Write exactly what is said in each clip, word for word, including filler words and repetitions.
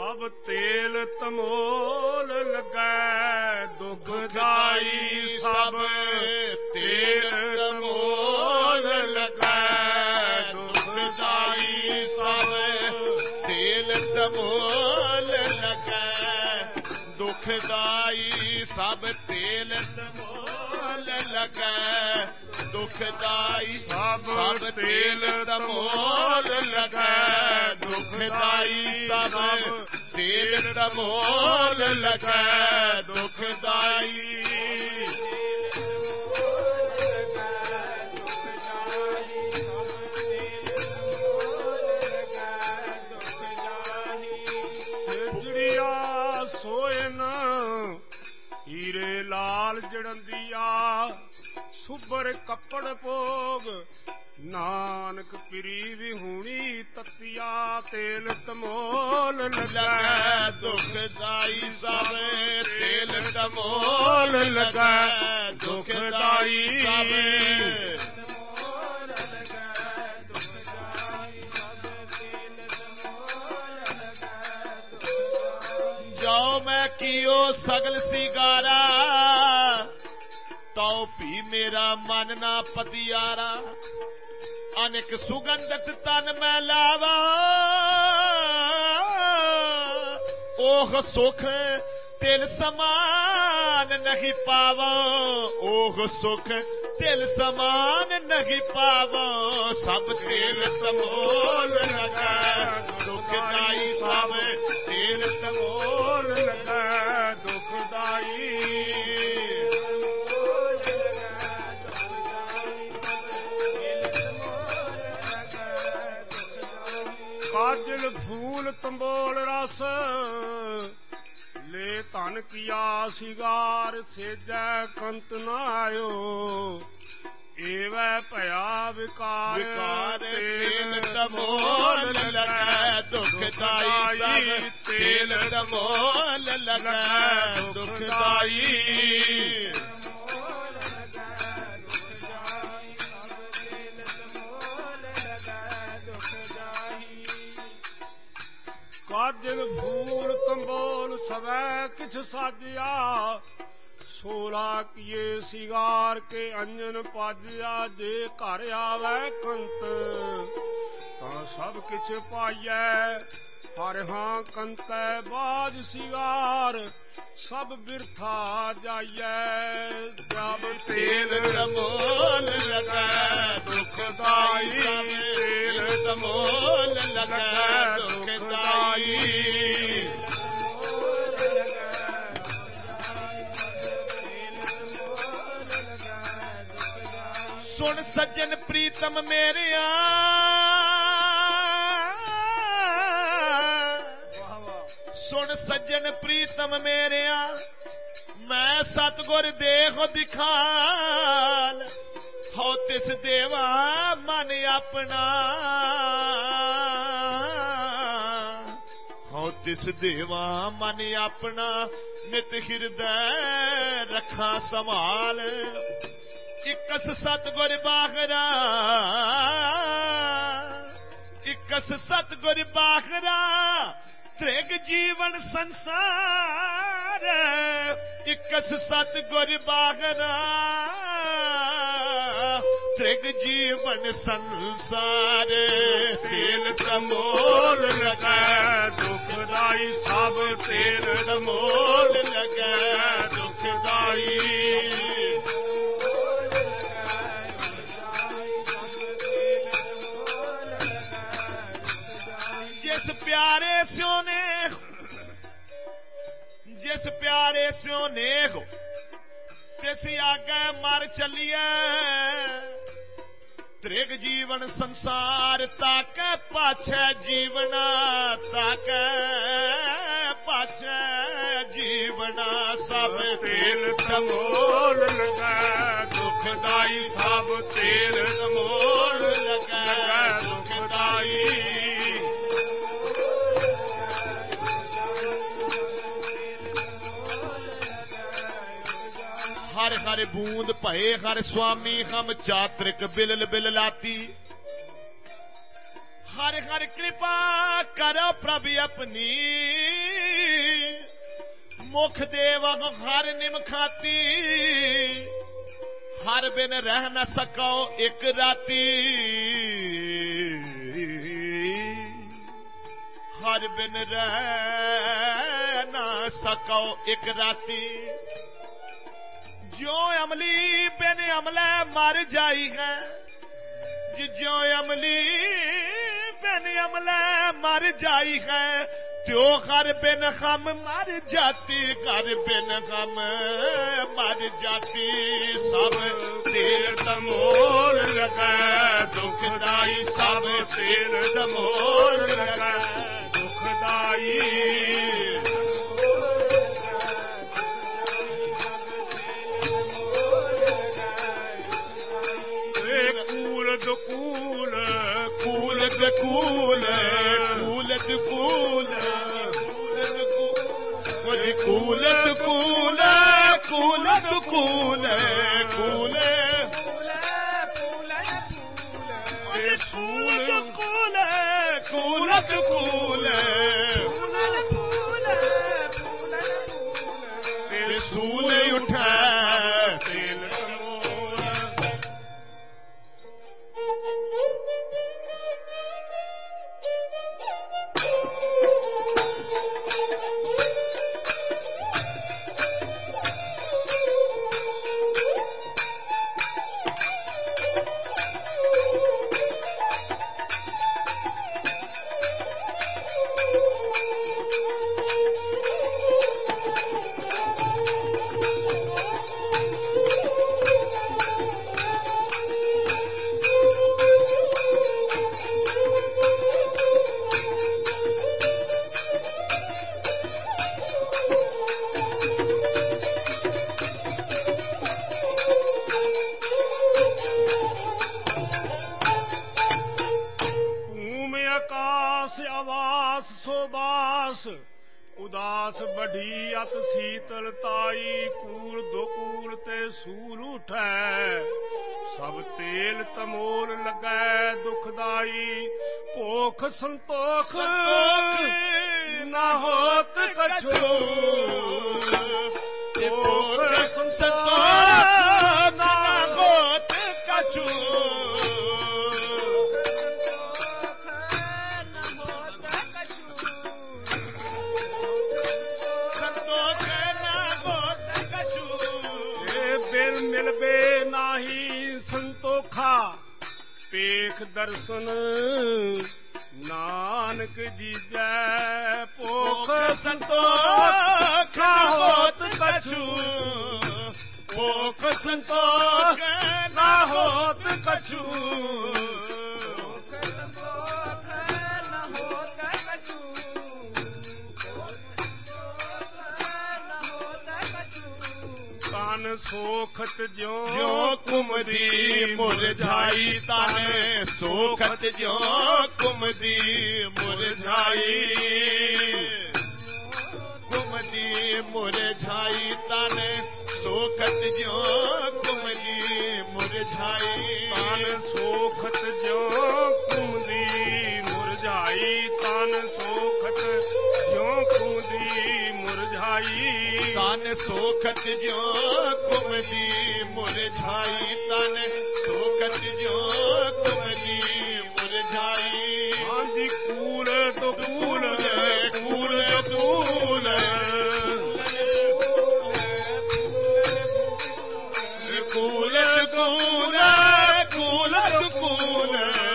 ਸਭ ਤੇਲ ਤਮੋਲ ਲੱਗੈ ਦੁਖਦਾਈ ਸਭ ਤੇਲ ਤਮੋਲ ਲੱਗੈ ਦੁਖਦਾਈ ਸਭ ਤੇਲ ਤਮੋਲ ਲੱਗੈ ਦੁਖਦਾਈ ਸਭ ਤੇਲ ਤਮੋਲ ਲੱਗੈ ਦੁਖਦਾਈ ਸਭ ਤੇਲ ਤਮੋਲ ਲੱਗੈ ਦੁਖਦਾਈ ਸਭ ਤੇਲ ਤਮੋਲ ਲੱਗੈ ਦੁਖਦਾਈ ਸਿਜੜਿਆ ਸੋਇਨ ਹੀਰੇ ਲਾਲ ਜੜੰਦੀਆ ਸੁਬਰ ਕੱਪੜ ਭੋਗ ਨਾਨਕ ਪਿਰੀ ਵਿਹੂਣੀ ਤਤੀਆ ਤੇਲ ਤਮੋਲ ਲੱਗੈ ਦੁਖਦਾਈ ਸਭ ਤੇਲ ਤਮੋਲ ਲੱਗੈ ਦੁਖਦਾਈ ਸਭ ਜੋ ਮੈਂ ਕੀਓ ਸਗਲ ਸਿਗਾਰਾ ਤਉ ਭੀ ਮੇਰਾ ਮਨ ਨਾ ਪਤਿਆਰਾ ਅਨੇਕ ਸੁਗੰਧਤ ਤਨ ਮੈਂ ਲਾਵਾ ਓਹ ਸੁਖ ਤਿਲ ਸਮਾਨ ਨਹੀਂ ਪਾਵਾ ਓਹ ਸੁਖ ਤਿਲ ਸਮਾਨ ਨਹੀਂ ਪਾਵਾ ਸਭ ਤੇਲ ਤਮੋਲ ਲੱਗੈ ਦੁਖਦਾਈ ਸਭ ਤੇਲ ਤਮੋਲ ਲੱਗੈ ਦੁਖਦਾਈ ਕਾਜਲ ਫੂਲ ਤੰਬੋਲ ਰਸ ਲੈ ਧਨ ਕੀਆ ਸਿਗਾਰ ਸੇਜੈ ਕੰਤ ਨਾ ਆਇਓ ਏਵੈ ਭਇਆ ਵਿਕਾਰ ਵਿਕਾਰ ਤੇਲ ਤਮੋਲ ਲੱਗੈ ਦੁਖਦਾਈ ਸਭ ਤੇਲ ਤਮੋਲ ਲੱਗੈ ਦੁਖਦਾਈ ਕਾਜਲ ਫੂਲ ਤੰਬੋਲ ਸਵੈ ਕਿਛ ਸਾਜਿਆ ਸੋਲਾ ਕੀਏ ਸਿਗਾਰ ਕੇ ਅੰਜਨ ਪਾਜਿਆ ਜੇ ਘਰ ਆਵੈ ਕੰਤ ਤਾਂ ਸਭ ਕਿਛ ਪਾਈਐ ਹਰ ਹਾਂ ਕੰਤੈ ਬਾਜ ਸਿਗਾਰ ਸਭ ਬਿਰਥਾ ਜਾਈਐ ਜਬ ਤੇਲ ਤਮੋਲ ਲੱਗੈ ਦੁਖਦਾਈ ਤੇਲ ਤਮੋਲ ਲੱਗੈ ਦੁਖਦਾਈ ਸੁਣ ਸੱਜਣ ਪ੍ਰੀਤਮ ਮੇਰਿਆ ਸੁਣ ਸੱਜਣ ਪ੍ਰੀਤਮ ਮੇਰਿਆ ਮੈਂ ਸਤਿਗੁਰ ਦੇਖ ਦਿਖਾਲ ਹੋ ਤਿਸ ਦੇਵਾ ਮਨ ਆਪਣਾ ਹੋ ਤਿਸ ਦੇਵਾ ਮਨ ਆਪਣਾ ਨਿਤ ਹਿਰਦੈ ਰੱਖਾਂ ਸੰਭਾਲ ਇਕਸ ਸਤਿਗੁਰ ਬਾਖਰਾ ਇਕਸ ਸਤਿਗੁਰ ਬਾਖਰਾ ਤ੍ਰਿਗ ਜੀਵਨ ਸੰਸਾਰ ਇਕਸ ਸਤਿਗੁਰ ਬਾਖਰਾ ਤ੍ਰਿਗ ਜੀਵਨ ਸੰਸਾਰ ਤੇਲ ਤਮੋਲ ਲੱਗੈ ਦੁਖਦਾਈ ਸਭ ਤੇਲ ਤਮੋਲ ਲੱਗੈ ਦੁਖਦਾਈ ਜਿਸ ਪਿਆਰੇ ਸਿਓ ਨੇਖ ਜਿਸ ਪਿਆਰੇ ਸਿਓ ਨੇਖ ਤਿਸ ਆਗੇ ਮਰ ਚੱਲੀਐ ਤ੍ਰਿਗ ਜੀਵਨ ਸੰਸਾਰ ਤਾਕੈ ਪਾਛੈ ਜੀਵਨਾ ਤਾਕੈ ਪਾਛੈ ਜੀਵਨਾ ਸਭ ਤੇਲ ਤਮੋਲ ਲੱਗੈ ਦੁਖਦਾਈ ਸਭ ਤੇਲ ਤਮੋਲ ਲੱਗੈ ਦੁਖਦਾਈ हर हर बूंद भये हर स्वामी हम चात्रिक बिलल बिल लाती हर हर कृपा कर प्रभु अपनी मुख देव हर निम खाती हर बिन रह न सको एक राती हर बिन रह न सको एक राती जो अमली बिन अमले मर जाई है जो अमली बिन अमले मर जाई है त्यो हर बिन हम मर जाती हर बिन हम मर जाती सब तेर दमोर लगा दुखदाई सब तेर दमोर लगा दुखदाई कूल कूल कूल कूल कूल कूल कूल कूल कूल कूल कूल कूल तेरे सूल उठा तेल उदास बढ़ी अत शीतल ताई कूल दो कूल ते सूल उठै सब तेल तमोल लगै दुखदाई भोख संतोख न होत कछु भोख संतोख न होत कछु मिलबे नाही संतोखा पेख दर्शन नानक जी जय पोख संतोख होत कछु पोख संतोख ना होत कछु तान सोखत ज्यो कुमदी मुरझाई ताने सोखत ज्यो कुमदी मुरझाई कुमदी मुरझाई ताने सोखत ज्यो कुमदी मुरझाई तान सोखत ज्यो कुमदी मुरझाई तान सोखत ज्यो कुमदी मुरझाई तान सोखत ज्यो कुमदी मुरझाई तान सोखत ज्यो कुमदी मुरझाई हांजी कूल तो कूल कूल कूल कूल कूल कूल कूल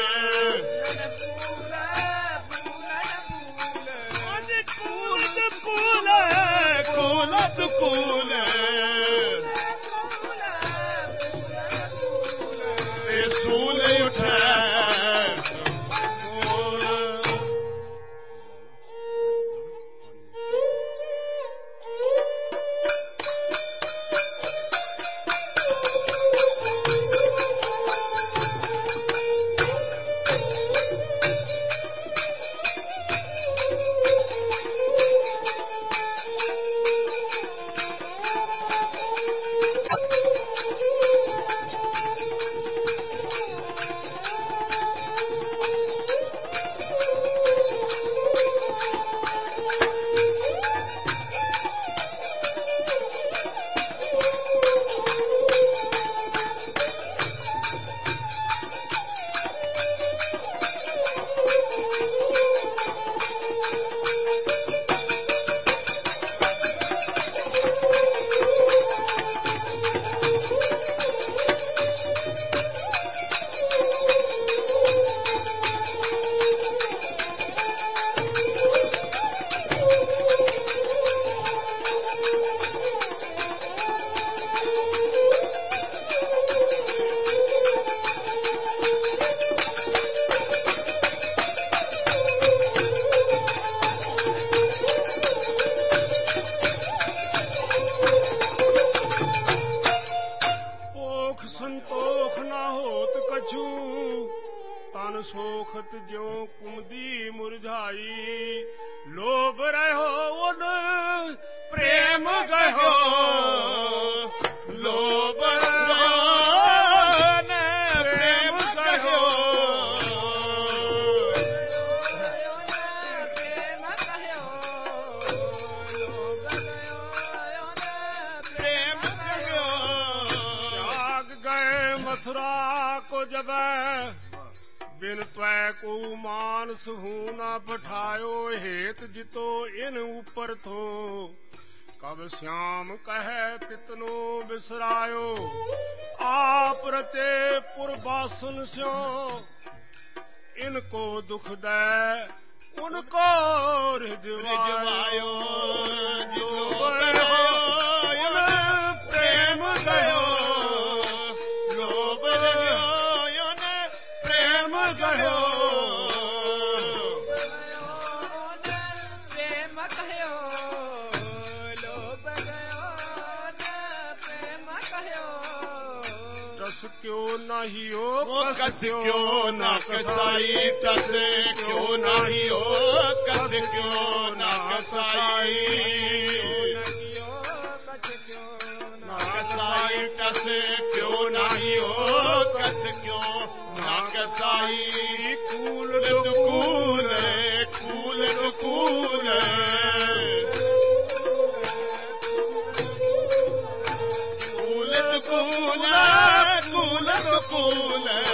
कूल सूल उठा सोखत ज्यों कुमदी मुरझाई। लोभ रहो उन प्रेम गयो, लोभ रहो न प्रेम गयो। प्रेम गयो त्याग गए मथुरा को जब बिन त्वै को मानस हूं न पठायो। हेत जितो इन ऊपर थो कब श्याम कहे तितनो बिसरायो। आप रचे पुरबासन स्यो इनको दुख दे उनको रिजवायो। लोभ रहो उन प्रेम गयो, लोभ रहो उन प्रेम गयो। प्रेम गयो, लोभ गयो प्रेम गयो। टस क्यों नहीं हो कस क्यों न कसाई, टस क्यों नहीं हो कस क्यों न कसाई। कसाई टस क्यों नहीं हो कस क्यों न कसाई। कूल दुकूल कूल दुकूल कूल दुकूल कूल दुकूल